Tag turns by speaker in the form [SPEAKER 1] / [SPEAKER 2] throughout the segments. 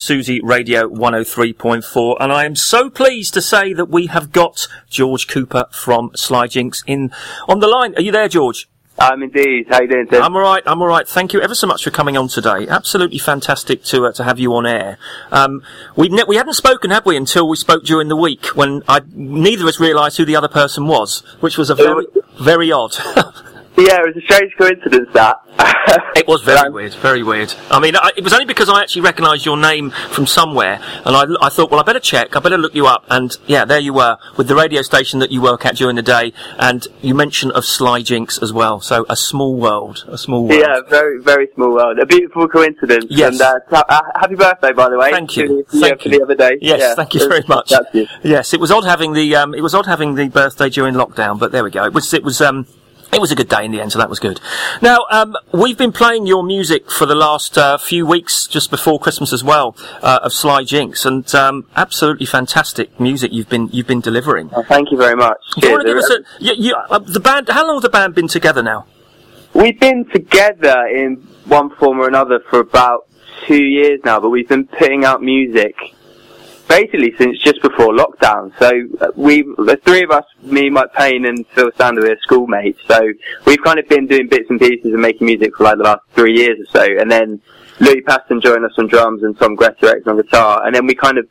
[SPEAKER 1] Susie Radio 103.4, and I am so pleased to say that we have got George Cooper from Sly Jinx on the line. Are you there, George?
[SPEAKER 2] I'm indeed. How you doing, Tim?
[SPEAKER 1] I'm all right. Thank you ever so much for coming on today. Absolutely fantastic to have you on air. We hadn't spoken, had we, until we spoke during the week when neither of us realised who the other person was, which was very odd.
[SPEAKER 2] Yeah, it was a strange coincidence, that.
[SPEAKER 1] It was very weird. I mean, it was only because I actually recognised your name from somewhere, and I thought, well, I better look you up, and yeah, there you were, with the radio station that you work at during the day, and you mentioned of Sly Jinx as well, so a small world.
[SPEAKER 2] Yeah, very, very small world. A beautiful coincidence.
[SPEAKER 1] Yes.
[SPEAKER 2] And happy birthday, by the way.
[SPEAKER 1] Thank you.
[SPEAKER 2] For the other day.
[SPEAKER 1] Yes, yeah, thank you very much.
[SPEAKER 2] That's you.
[SPEAKER 1] Yes, it was odd having the birthday during lockdown, but there we go. It was a good day in the end, so that was good. Now, we've been playing your music for the last few weeks, just before Christmas as well, of Sly Jinx, and absolutely fantastic music you've been delivering.
[SPEAKER 2] Oh, thank you very much.
[SPEAKER 1] Do you want to give us the band? How long have the band been together now?
[SPEAKER 2] We've been together in one form or another for about 2 years now, but we've been putting out music basically since just before lockdown. So the three of us, me, Mike Payne and Phil Sander, we're schoolmates. So we've kind of been doing bits and pieces and making music for like the last 3 years or so. And then Louis Paston joined us on drums and Tom Greatorex on guitar. And then we kind of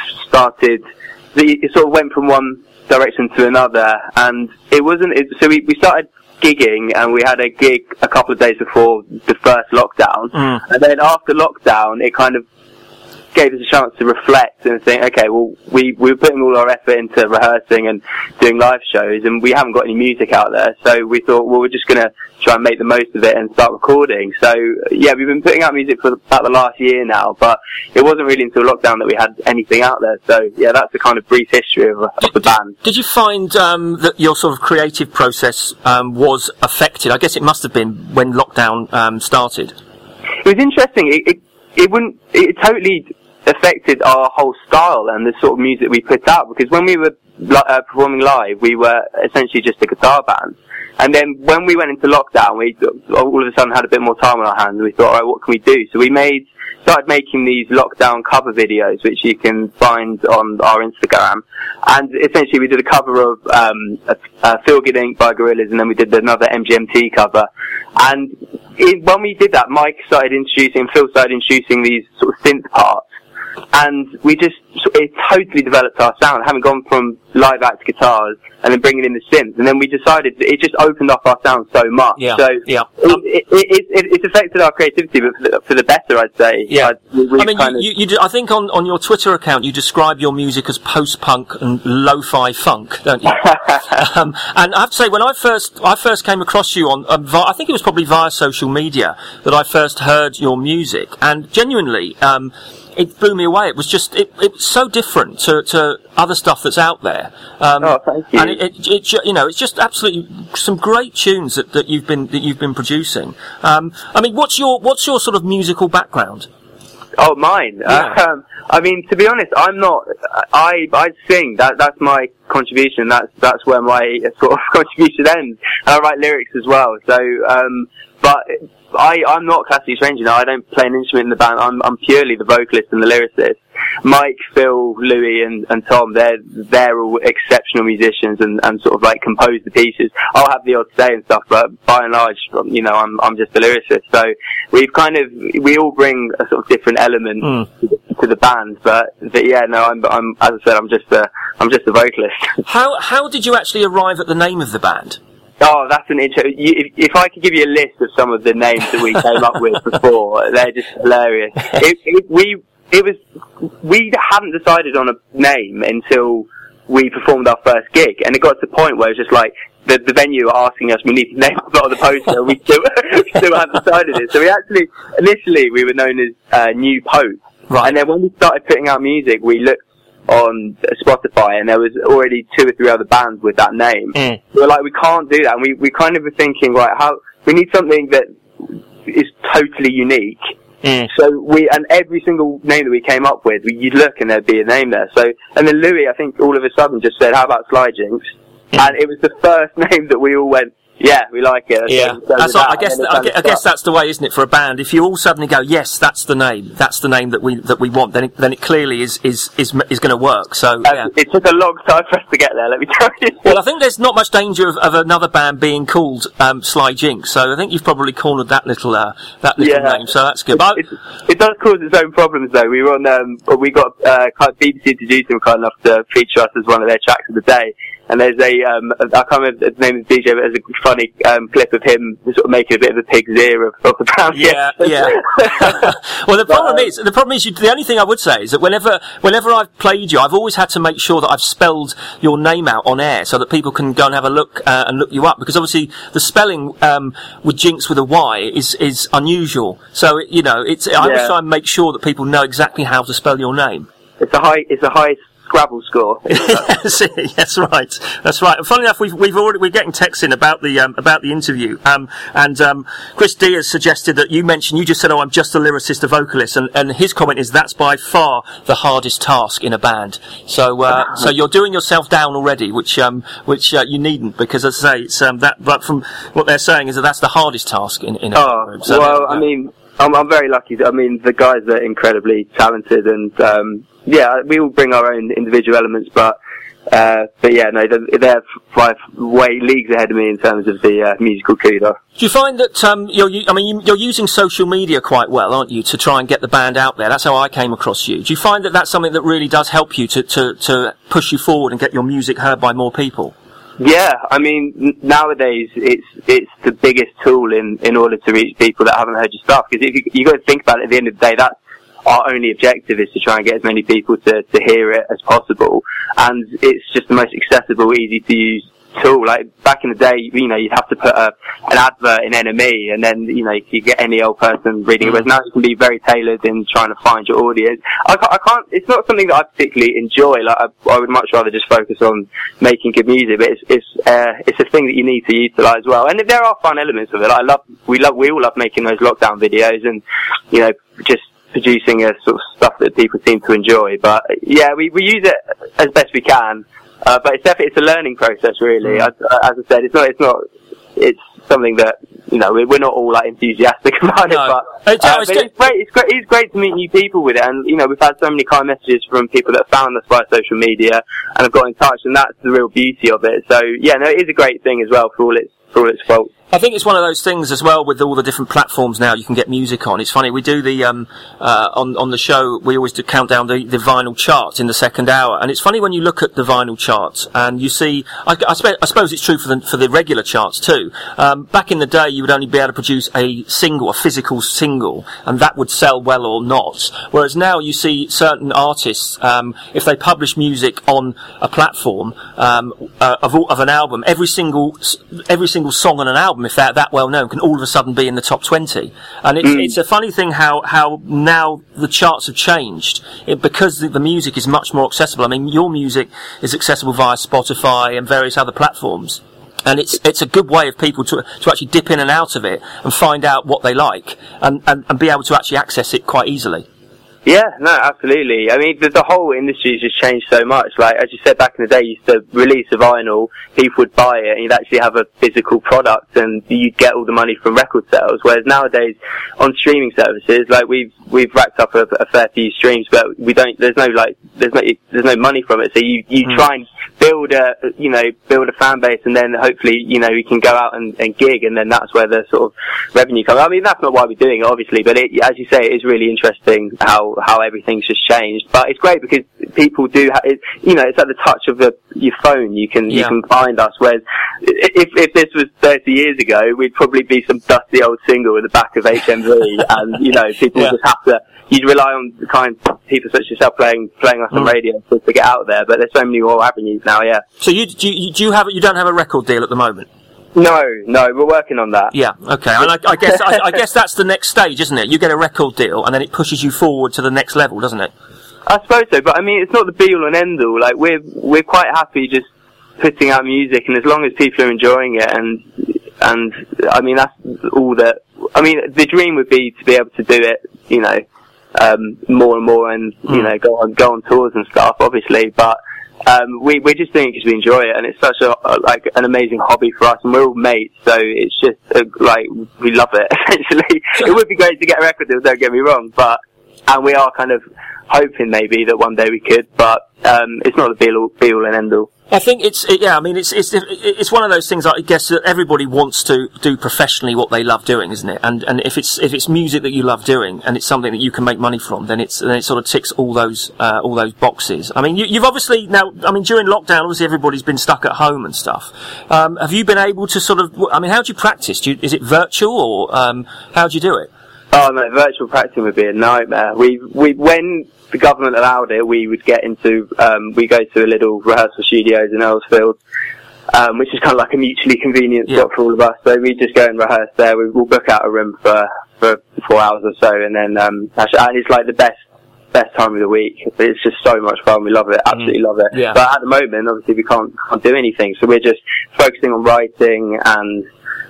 [SPEAKER 2] it sort of went from one direction to another. And so we started gigging, and we had a gig a couple of days before the first lockdown. And then after lockdown, it kind of gave us a chance to reflect and think, okay, well, we were putting all our effort into rehearsing and doing live shows, and we haven't got any music out there, so we thought, well, we're just going to try and make the most of it and start recording. So, yeah, we've been putting out music for about the last year now, but it wasn't really until lockdown that we had anything out there. So, yeah, that's the kind of brief history of the band.
[SPEAKER 1] Did you find that your sort of creative process was affected? I guess it must have been when lockdown started.
[SPEAKER 2] It was interesting. It totally affected our whole style and the sort of music we put out, because when we were performing live, we were essentially just a guitar band. And then when we went into lockdown, we all of a sudden had a bit more time on our hands, and we thought, all right, what can we do? So we started making these lockdown cover videos, which you can find on our Instagram. And essentially we did a cover of Feel Good Inc. by Gorillaz, and then we did another MGMT cover. And when we did that, Phil started introducing these sort of synth parts. And it totally developed our sound, having gone from live act guitars and then bringing in the synths. And then we decided it just opened up our sound so much.
[SPEAKER 1] Yeah.
[SPEAKER 2] So
[SPEAKER 1] yeah.
[SPEAKER 2] It's affected our creativity, but for the better, I'd say.
[SPEAKER 1] Yeah. I think on your Twitter account you describe your music as post-punk and lo-fi funk, don't you? And I have to say, when I first came across you on, I think it was probably via social media that I first heard your music, and genuinely, it blew me away. It was just, it's so different to other stuff that's out there.
[SPEAKER 2] Thank you.
[SPEAKER 1] And it's just absolutely some great tunes that you've been producing. I mean, what's your sort of musical background?
[SPEAKER 2] Oh, mine.
[SPEAKER 1] Yeah.
[SPEAKER 2] I mean, to be honest, I'm not. I sing. That's my contribution. That's where my sort of contribution ends. And I write lyrics as well. So, but I'm not classically trained, I don't play an instrument in the band. I'm purely the vocalist and the lyricist. Mike, Phil, Louis and Tom, they're all exceptional musicians and sort of like compose the pieces. I'll have the odd say and stuff, but by and large, I'm just a lyricist. So we all bring a sort of different element to the band, but yeah, no, I'm as I said, I'm just a vocalist.
[SPEAKER 1] How did you actually arrive at the name of the band?
[SPEAKER 2] Oh, that's an intro. If I could give you a list of some of the names that we came up with before, they're just hilarious. We hadn't decided on a name until we performed our first gig, and it got to the point where it was just like the venue were asking us, we need to name it on the poster, we still hadn't decided it. So initially we were known as New Pope, right. And then when we started putting out music, we looked on Spotify, and there was already 2 or 3 other bands with that name. We were like, we can't do that, and we kind of were thinking, right, we need something that is totally unique. So and every single name that we came up with, you'd look and there'd be a name there. So, and then Louis, I think all of a sudden just said, how about Sly Jinx? And it was the first name that we all went, Yeah, we like it.
[SPEAKER 1] Yeah, I guess that's the way, isn't it, for a band? If you all suddenly go, yes, that's the name that we want, then it clearly is going to work. So yeah.
[SPEAKER 2] It took a long time for us to get there. Let me tell you.
[SPEAKER 1] Well, I think there's not much danger of another band being called Sly Jinx. So I think you've probably cornered that little name. So that's good. But
[SPEAKER 2] it does cause its own problems, though. We were on. We got BBC introduced him kind enough to feature us as one of their tracks of the day. And there's I can't remember the name of the DJ, but there's a funny clip of him sort of making a bit of a pig's ear of the band.
[SPEAKER 1] Yeah. Well, the problem is, the only thing I would say is that whenever I've played you, I've always had to make sure that I've spelled your name out on air so that people can go and have a look and look you up, because obviously the spelling with Jinx with a Y is unusual. So I always try and make sure that people know exactly how to spell your name.
[SPEAKER 2] It's a high Scrabble score.
[SPEAKER 1] That's right. And funnily enough, we're getting texts in about the interview. And Chris D has suggested that you just said, I'm just a lyricist, a vocalist, and his comment is that's by far the hardest task in a band. So you're doing yourself down already, which you needn't, because as I say, it's that. But from what they're saying is that's the hardest task in a group. So,
[SPEAKER 2] well, I mean, I'm very lucky. I mean, the guys are incredibly talented, and we all bring our own individual elements, but yeah, no, they're way leagues ahead of me in terms of the musical kudos.
[SPEAKER 1] Do you find that you're using social media quite well, aren't you, to try and get the band out there? That's how I came across you. Do you find that that's something that really does help you to push you forward and get your music heard by more people?
[SPEAKER 2] Yeah, I mean, nowadays it's the biggest tool in order to reach people that haven't heard your stuff. Because if you got to think about it, at the end of the day, that's our only objective, is to try and get as many people to hear it as possible. And it's just the most accessible, easy to use tool. Like back in the day, you'd have to put an advert in NME, and then you get any old person reading it. Whereas now you can be very tailored in trying to find your audience. I can't. It's not something that I particularly enjoy. Like I would much rather just focus on making good music. But it's a thing that you need to utilise well. And there are fun elements of it. We all love making those lockdown videos, and just producing a sort of stuff that people seem to enjoy. But yeah, we use it as best we can. But it's a learning process, really. As I said, it's something that, we're not all like enthusiastic about it, but it's great to meet new people with it. And, we've had so many kind messages from people that have found us via social media and have got in touch, and that's the real beauty of it. So yeah, no, it is a great thing as well for all its faults.
[SPEAKER 1] I think it's one of those things as well, with all the different platforms now you can get music on. It's funny, we do the on the show, we always do count down the vinyl charts in the second hour, and it's funny when you look at the vinyl charts and you see, I suppose it's true for the regular charts too. Back in the day, you would only be able to produce a physical single, and that would sell well or not. Whereas now you see certain artists, if they publish music on a platform of an album, every single song on an album, if they're that well known, can all of a sudden be in the top 20. And it's a funny thing how now the charts have changed because the music is much more accessible. I mean, your music is accessible via Spotify and various other platforms. And it's a good way of people to actually dip in and out of it and find out what they like and be able to actually access it quite easily.
[SPEAKER 2] Yeah, no, absolutely. I mean, the whole industry has just changed so much. Like, as you said, back in the day, you used to release a vinyl, people would buy it, and you'd actually have a physical product, and you'd get all the money from record sales. Whereas nowadays, on streaming services, like, we've racked up a fair few streams, but there's no money from it. So you try and build a fan base, and then hopefully, we can go out and gig, and then that's where the sort of revenue comes. I mean, that's not why we're doing it, obviously, but as you say, it is really interesting how everything's just changed. But it's great because people do it's at the touch of your phone. You can find us. Whereas if this was 30 years ago, we'd probably be some dusty old single in the back of HMV, and people just have to. You'd rely on the kind of people such as yourself playing us on radio to get out there. But there's so many more avenues now. Yeah.
[SPEAKER 1] So you don't have a record deal at the moment?
[SPEAKER 2] No, we're working on that.
[SPEAKER 1] Yeah, okay. And I guess that's the next stage, isn't it? You get a record deal, and then it pushes you forward to the next level, doesn't it?
[SPEAKER 2] I suppose so, but I mean, it's not the be all and end all. Like, we're quite happy just putting out music, and as long as people are enjoying it, and I mean, that's all that. I mean, the dream would be to be able to do it, more and more, and go on tours and stuff, obviously, but. we're just doing it because we enjoy it, and it's such an amazing hobby for us, and we're all mates, so it's just we love it. Essentially, it would be great to get a record deal. Don't get me wrong, and we are kind of hoping maybe that one day we could, but it's not the be all and end all.
[SPEAKER 1] I think it's one of those things I guess that everybody wants to do professionally what they love doing, isn't it? And if it's music that you love doing and it's something that you can make money from, then it sort of ticks all those boxes. I mean, you've obviously now, I mean, during lockdown, obviously everybody's been stuck at home and stuff. Have you been able to sort of, I mean, how do you practice? Is it virtual or how do you do it?
[SPEAKER 2] Oh no, virtual practicing would be a nightmare. We when the government allowed it, we would get into we go to a little rehearsal studios in Earlsfield, which is kind of like a mutually convenient spot for all of us. So we just go and rehearse there. We'll book out a room for 4 hours or so, and then and it's like the best time of the week. It's just so much fun. We love it, absolutely love it.
[SPEAKER 1] Yeah.
[SPEAKER 2] But at the moment, obviously, we can't do anything, so we're just focusing on writing and.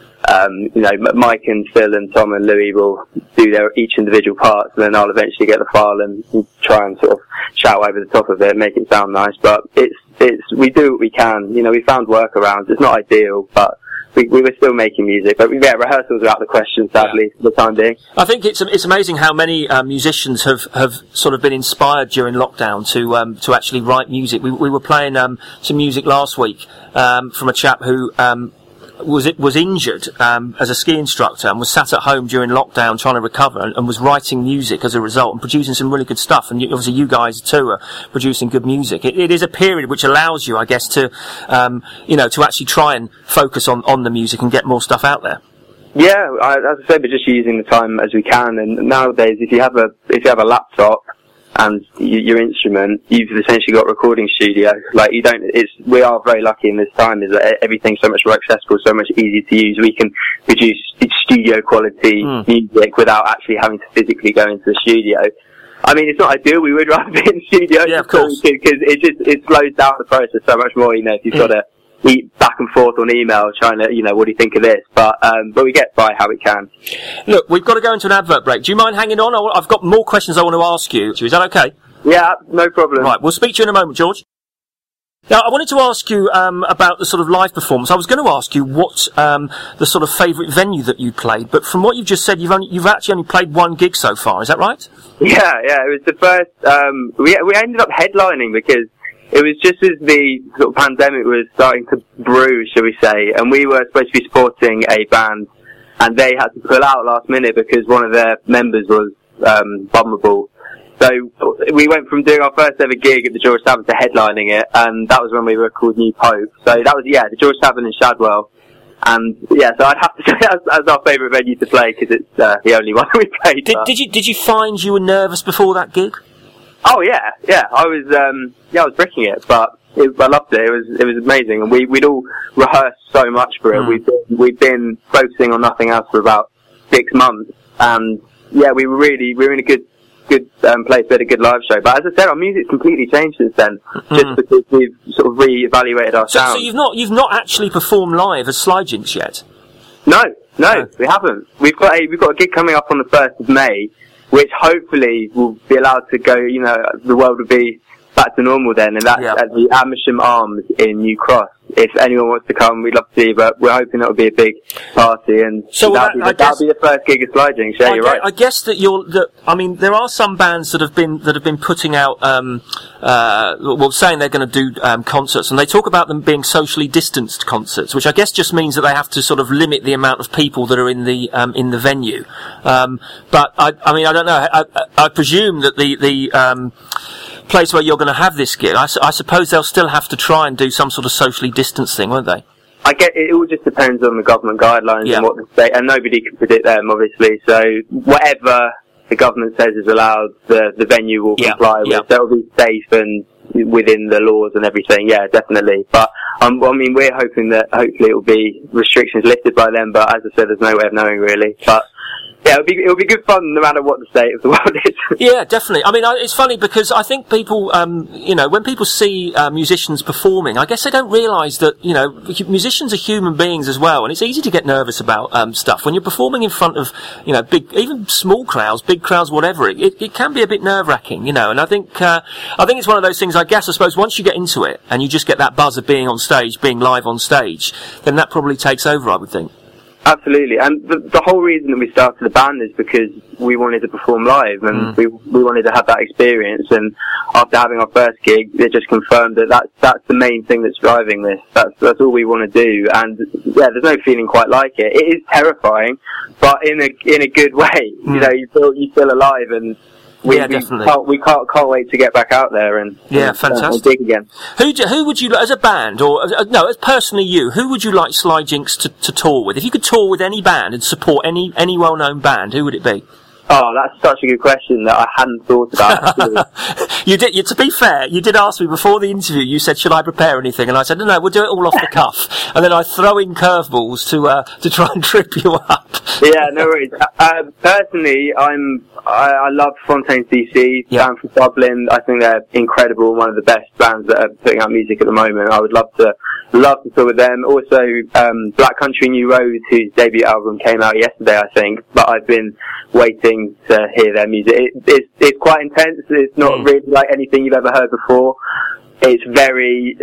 [SPEAKER 2] Mike and Phil and Tom and Louis will do their each individual parts, and then I'll eventually get the file and try and sort of shout over the top of it, make it sound nice. But we do what we can. We found workarounds. It's not ideal, but we were still making music. But rehearsals are out of the question, sadly, for the time being. I
[SPEAKER 1] think it's amazing how many musicians have sort of been inspired during lockdown to actually write music. We were playing some music last week from a chap who was injured as a ski instructor and was sat at home during lockdown trying to recover and was writing music as a result and producing some really good stuff. And obviously you guys too are producing good music. It is a period which allows you, I guess, to to actually try and focus on the music and get more stuff out there.
[SPEAKER 2] Yeah, as I said, we're just using the time as we can. And nowadays, if you have a laptop and your instrument, you've essentially got a recording studio. We are very lucky in this time, is that everything's so much more accessible, so much easier to use. We can produce studio quality music without actually having to physically go into the studio. I mean, it's not ideal. We would rather be in the studio,
[SPEAKER 1] yeah, of course,
[SPEAKER 2] because it slows down the process so much more. If you've got to eat back and forth on email trying to, what do you think of this? But we get by how we can.
[SPEAKER 1] Look, we've got to go into an advert break. Do you mind hanging on? I've got more questions I want to ask you. Is that okay?
[SPEAKER 2] Yeah, no problem.
[SPEAKER 1] Right, we'll speak to you in a moment, George. Now, I wanted to ask you about the sort of live performance. I was going to ask you what the sort of favourite venue that you played, but from what you've just said, you've actually only played one gig so far. Is that right?
[SPEAKER 2] Yeah, it was the first. We ended up headlining because it was just as the sort of pandemic was starting to brew, shall we say, and we were supposed to be supporting a band, and they had to pull out last minute because one of their members was vulnerable. So we went from doing our first ever gig at the George Tavern to headlining it, and that was when we were called New Pope. So that was, the George Tavern in Shadwell. And so I'd have to say that's our favourite venue to play because it's the only one we played.
[SPEAKER 1] Did you find you were nervous before that gig?
[SPEAKER 2] Oh yeah. I was bricking it, but I loved it. It was amazing, and we'd all rehearsed so much for it. We'd been focusing on nothing else for about 6 months, and we were in a good place. We had a good live show. But as I said, our music's completely changed since then, just because we've sort of re-evaluated our sound.
[SPEAKER 1] So you've not actually performed live as Sly Jinx yet?
[SPEAKER 2] No, we haven't. We've got a gig coming up on the 1st of May. Which hopefully will be allowed to go, the world will be back to normal then, and that's at the Amersham Arms in New Cross. If anyone wants to come, we'd love to see you, but we're hoping it'll be a big party, and
[SPEAKER 1] so
[SPEAKER 2] that'll be the first gig of Sly Jinx. Yeah, you're right.
[SPEAKER 1] I guess that there are some bands that have been putting out, saying they're going to do concerts, and they talk about them being socially distanced concerts, which I guess just means that they have to sort of limit the amount of people that are in the venue. But I don't know. I presume that the place where you're going to have this gig, I suppose they'll still have to try and do some sort of socially distanced thing, won't they?
[SPEAKER 2] I get it. All just depends on the government guidelines and what the state, and nobody can predict them, obviously. So whatever the government says is allowed, the venue will comply with. So it'll be safe and within the laws and everything. Yeah, definitely. But we're hoping that hopefully it will be restrictions lifted by them. But as I said, there's no way of knowing really. But Yeah, it'll be good fun no matter what the state of the world is.
[SPEAKER 1] Yeah, definitely. I mean, it's funny because I think people, when people see musicians performing, I guess they don't realise that, musicians are human beings as well, and it's easy to get nervous about stuff. When you're performing in front of, big, even small crowds, big crowds, whatever, it can be a bit nerve-wracking, and I think it's one of those things, I suppose, once you get into it, and you just get that buzz of being on stage, being live on stage, then that probably takes over, I would think.
[SPEAKER 2] Absolutely, and the whole reason that we started the band is because we wanted to perform live, and we wanted to have that experience. And after having our first gig, it just confirmed that that's the main thing that's driving this. That's all we want to do. And yeah, there's no feeling quite like it. It is terrifying, but in a good way. You feel alive, and
[SPEAKER 1] definitely.
[SPEAKER 2] We can't wait to get back out there and
[SPEAKER 1] fantastic.
[SPEAKER 2] Dig again.
[SPEAKER 1] Who would you, as a band, or as personally you, who would you like Sly Jinx to tour with? If you could tour with any band and support any well-known band, who would it be?
[SPEAKER 2] Oh, that's such a good question that I hadn't thought about.
[SPEAKER 1] You did. To be fair, you did ask me before the interview. You said, "Should I prepare anything?" And I said, "No, we'll do it all off the cuff." And then I throw in curveballs to try and trip you up.
[SPEAKER 2] Yeah, no worries. Personally, I love Fontaines DC, band from Dublin. I think they're incredible. One of the best bands that are putting out music at the moment. I would love to tour with them. Also, Black Country New Road, whose debut album came out yesterday, I think. But I've been waiting to hear their music. It's quite intense. It's not really like anything you've ever heard before. It's very,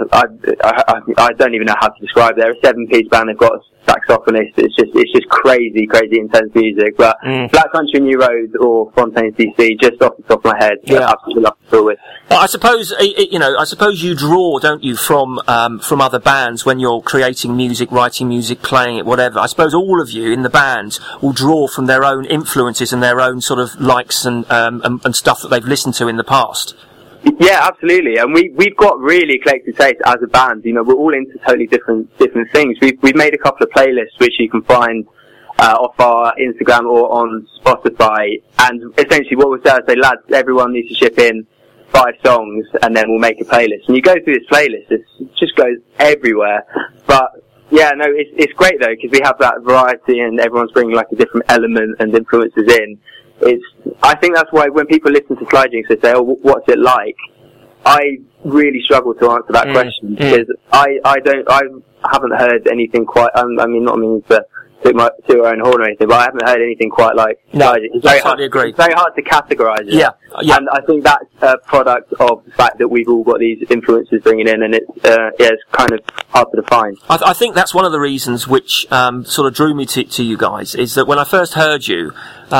[SPEAKER 2] I don't even know how to describe it. They're a 7-piece band. They've got a saxophonist. It's just crazy intense music. But Black Country New Road or Fontaines DC, just off the top of my head, I absolutely love to tour with.
[SPEAKER 1] I suppose, you draw, don't you, from other bands when you're creating music, writing music, playing it, whatever. I suppose all of you in the band will draw from their own influences and their own sort of likes and stuff that they've listened to in the past.
[SPEAKER 2] Yeah, absolutely. And we've got really eclectic taste as a band. We're all into totally different things. We've made a couple of playlists which you can find off our Instagram or on Spotify. And essentially what we'll say is, lads, everyone needs to ship in 5 songs and then we'll make a playlist. And you go through this playlist, it just goes everywhere. But yeah, no, it's great though, because we have that variety and everyone's bringing like a different element and influences in. I think that's why when people listen to Sly Jinx, they say, "Oh, what's it like?" I really struggle to answer that question because I haven't heard anything quite. I mean, not meaning to our own horn or anything, but I haven't heard anything quite like.
[SPEAKER 1] No, it's very hard. Agree.
[SPEAKER 2] It's very hard to categorise it.
[SPEAKER 1] Yeah,
[SPEAKER 2] and I think that's a product of the fact that we've all got these influences bringing in, and it's kind of hard to define.
[SPEAKER 1] I think that's one of the reasons which sort of drew me to you guys is that when I first heard you.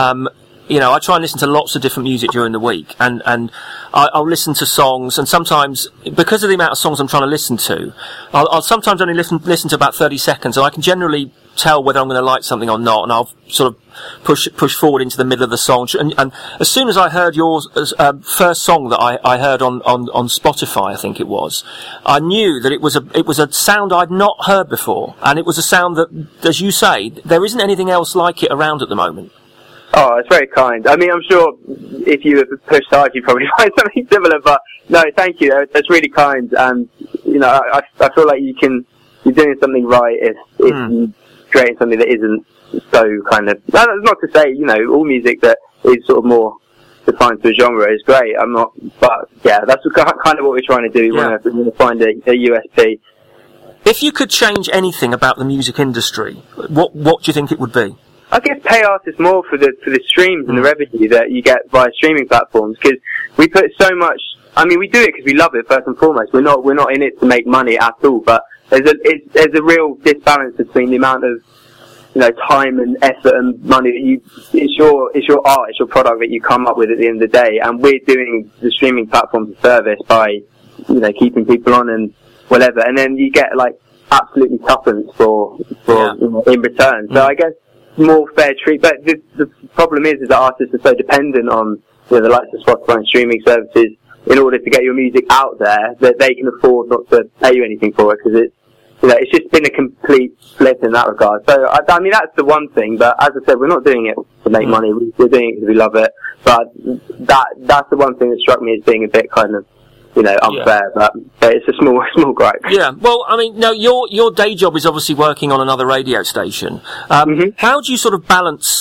[SPEAKER 1] I try and listen to lots of different music during the week, and I'll listen to songs, and sometimes, because of the amount of songs I'm trying to listen to, I'll sometimes only listen to about 30 seconds, and I can generally tell whether I'm going to like something or not, and I'll sort of push forward into the middle of the song. And as soon as I heard your first song that I heard on Spotify, I think it was, I knew that it was a sound I'd not heard before, and it was a sound that, as you say, there isn't anything else like it around at the moment.
[SPEAKER 2] Oh, it's very kind. I mean, I'm sure if you have pushed hard, you'd probably find something similar, but no, thank you. That's really kind. And, I feel like you're doing something right if you creating something that isn't so kind of, that's not to say, all music that is sort of more defined to a genre is great. But yeah, that's kind of what we're trying to do. We want to find a USP.
[SPEAKER 1] If you could change anything about the music industry, what do you think it would be?
[SPEAKER 2] I guess pay artists more for the streams and the revenue that you get via streaming platforms, because we put so much. I mean, we do it because we love it first and foremost. We're not in it to make money at all. But there's a real disbalance between the amount of time and effort and money that it's your art, it's your product that you come up with at the end of the day, and we're doing the streaming platforms a service by keeping people on and whatever, and then you get like absolutely tuppence for in return. So I guess more fair treat, but the problem is that artists are so dependent on the likes of Spotify and streaming services in order to get your music out there that they can afford not to pay you anything for it, because it's just been a complete flip in that regard. So I mean that's the one thing, but as I said, we're not doing it to make money. We're doing it because we love it. But that's the one thing that struck me as being a bit kind of unfair, but it's a small gripe.
[SPEAKER 1] Yeah, well, I mean, no, your day job is obviously working on another radio station. How do you sort of balance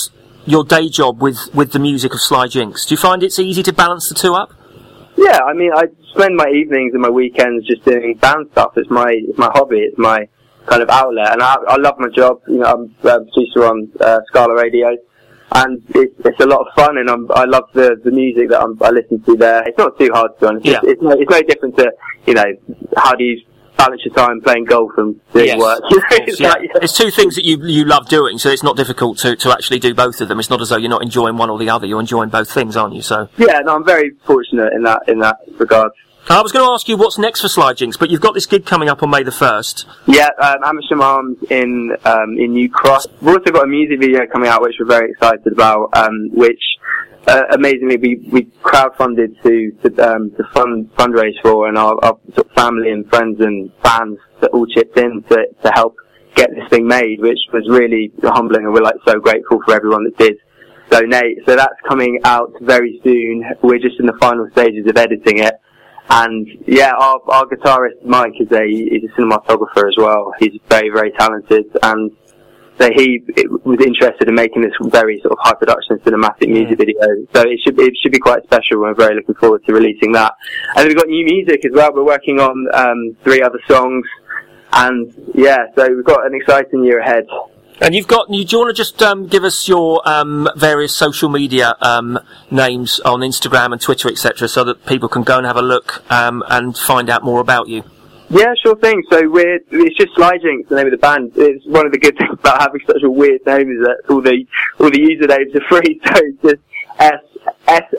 [SPEAKER 1] your day job with the music of Sly Jinx? Do you find it's easy to balance the two up?
[SPEAKER 2] Yeah, I mean, I spend my evenings and my weekends just doing band stuff. It's my hobby. It's my kind of outlet, and I love my job. You know, I'm a producer on Scala Radio, and it's a lot of fun, and I love the music that I listen to there. It's not too hard to be honest.
[SPEAKER 1] Yeah.
[SPEAKER 2] It's no different to, you know, how do you balance your time playing golf and doing work.
[SPEAKER 1] It's two things that you love doing, so it's not difficult to actually do both of them. It's not as though you're not enjoying one or the other. You're enjoying both things, aren't you? So
[SPEAKER 2] yeah, no, I'm very fortunate in that regard.
[SPEAKER 1] I was going to ask you what's next for Sly Jinx, but you've got this gig coming up on May the 1st.
[SPEAKER 2] Yeah, Amersham Arms in New Cross. We've also got a music video coming out which we're very excited about, which amazingly we crowdfunded to fundraise for, and our sort of family and friends and fans that all chipped in to help get this thing made, which was really humbling, and we're like so grateful for everyone that did donate. So that's coming out very soon. We're just in the final stages of editing it. And yeah, our guitarist Mike is a cinematographer as well. He's very, very talented, and so he was interested in making this very sort of high production cinematic music video. So it should be quite special. We're very looking forward to releasing that. And then we've got new music as well. We're working on 3 other songs, and yeah, so we've got an exciting year ahead.
[SPEAKER 1] And do you want to just give us your various social media names on Instagram and Twitter, etc., so that people can go and have a look and find out more about you?
[SPEAKER 2] Yeah, sure thing. So it's just Sly Jinx, the name of the band. It's one of the good things about having such a weird name is that all the usernames are free. So it's just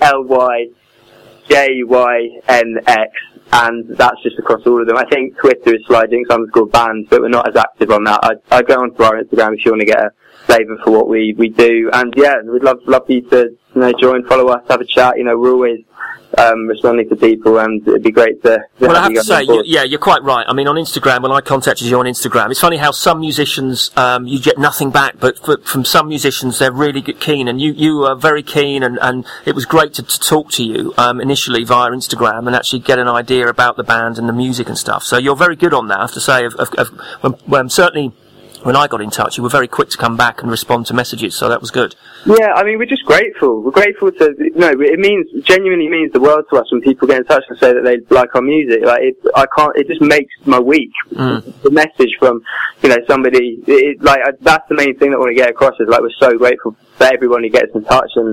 [SPEAKER 2] SLYJYNX. And that's just across all of them. I think Twitter is Sly Jinx _band, but we're not as active on that. I go onto our Instagram if you want to get a flavour for what we do. And yeah, we'd love you to, you know, join, follow us, have a chat. You know, we're always responding to people, and it'd be great to
[SPEAKER 1] well, I have to say, you're quite right. I mean, on Instagram, when I contacted you on Instagram, it's funny how some musicians, you get nothing back, but from some musicians, they're really keen, and you are very keen, and it was great to talk to you, initially via Instagram, and actually get an idea about the band and the music and stuff. So you're very good on that, I have to say, certainly when I got in touch, you were very quick to come back and respond to messages, so that was good.
[SPEAKER 2] Yeah, I mean, we're just grateful. We're grateful to, it genuinely means the world to us when people get in touch and say that they like our music. Like, it just makes my week. The message from, you know, somebody, that's the main thing that I want to get across is, like, we're so grateful for everyone who gets in touch, and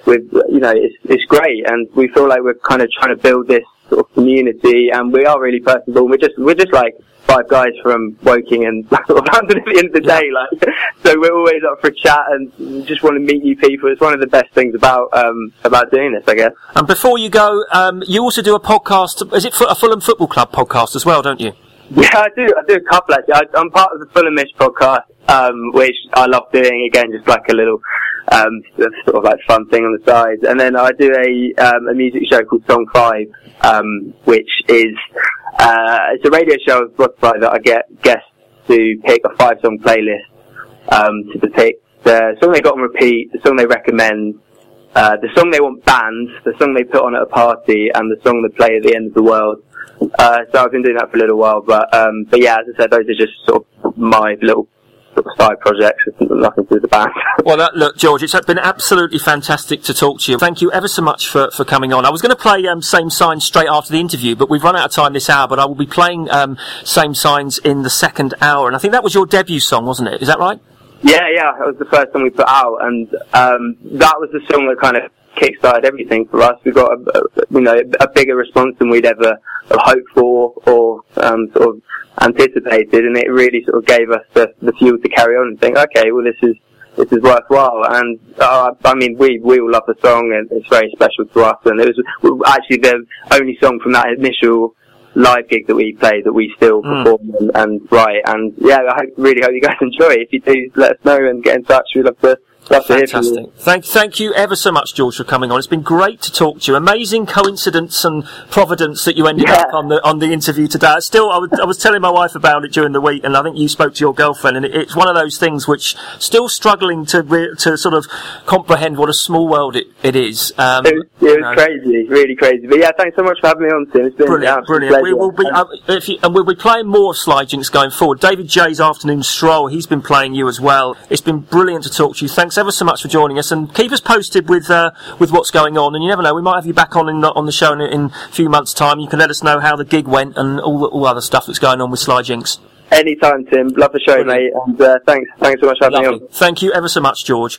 [SPEAKER 2] it's great, and we feel like we're kind of trying to build this sort of community, and we are really personable. We're just like 5 guys from Woking and sort of London at the end of the day, like, so we're always up for a chat and just want to meet new people. It's one of the best things about doing this, I guess. And
[SPEAKER 1] before you go, you also do a podcast. Is it a Fulham Football Club podcast as well, don't you?
[SPEAKER 2] Yeah, I do a couple actually. I'm part of the Fulhamish podcast, which I love doing. Again, just like a little sort of like fun thing on the side. And then I do a music show called Song 5, which is it's a radio show on Spotify that I get guests to pick a 5-song playlist to depict the song they got on repeat, the song they recommend, the song they want banned, the song they put on at a party, and the song they play at the end of the world. So I've been doing that for a little while, but yeah, as I said, those are just sort of my little sort of side projects, nothing to do with the band.
[SPEAKER 1] Well, look, George, it's been absolutely fantastic to talk to you. Thank you ever so much for coming on. I was going to play Same Signs straight after the interview, but we've run out of time this hour, but I will be playing Same Signs in the second hour, and I think that was your debut song, wasn't it? Is that right?
[SPEAKER 2] Yeah, that was the first song we put out, and that was the song that kind of kickstarted everything for us. We got a bigger response than we'd ever hoped for or sort of anticipated, and it really sort of gave us the fuel to carry on and think, okay, well, this is worthwhile. And I mean, we all love the song, and it's very special to us. And it was actually the only song from that initial live gig that we played that we still perform and write. And yeah, I really hope you guys enjoy it. If you do, let us know and get in touch. We'd love to.
[SPEAKER 1] Fantastic. Thank you ever so much, George, for coming on. It's been great to talk to you. Amazing coincidence and providence that you ended up on the interview today. I was telling my wife about it during the week, and I think you spoke to your girlfriend, and it's one of those things which still struggling to sort of comprehend what a small world it is. It
[SPEAKER 2] was crazy, really crazy. But yeah, thanks so much for having me on, Tim. It's been brilliant.
[SPEAKER 1] We will be we'll be playing more Sly Jinx going forward. David J's Afternoon Stroll, he's been playing you as well. It's been brilliant to talk to you. Thanks ever so much for joining us, and keep us posted with what's going on. And you never know, we might have you back on the show in a few months' time. You can let us know how the gig went and all other stuff that's going on with Sly Jinx.
[SPEAKER 2] Anytime, Tim. Love the show, mate. And thanks so much for having me on.
[SPEAKER 1] Thank you ever so much, George.